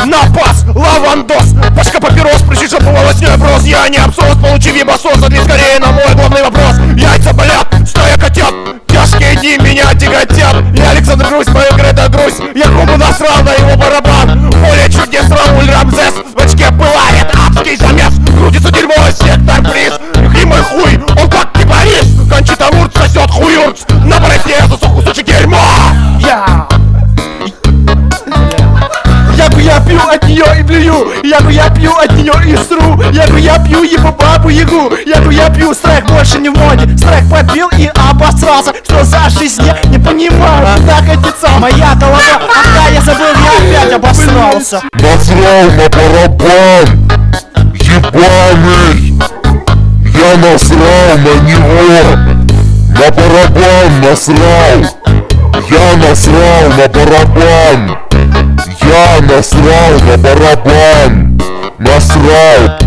Напас, лавандос, пачка папирос, пришедшая бывалась не вопрос. Я не абсос, получив ебасос, ответь скорее на мой главный вопрос. Яйца болят, стая котят, тяжкие дни меня тяготят. Я Александр Грусть, мою Грета Грусть, я Кубу насрал на его барабан. Поле чудес, Рауль Рамзес, в очке пылает адский замес. Крутится дерьмо, сектор приз, и мой хуй, он как кипарис. Кончита Вурц сосет хуюрц, на борозне засох кусочек дерьма. Я пью от нее и блюю, я пью от нее и сру, я пью его бабу Ягу, я пью, страйк больше не в моде, страйк попил и обосрался, что за жизнь я не понимаю, куда катится моя голова, когда я забыл, я опять обосрался. Насрал на барабан, ебаный, я насрал на него, на барабан насрал, я насрал на барабан. Я насрал на барабан, насрал.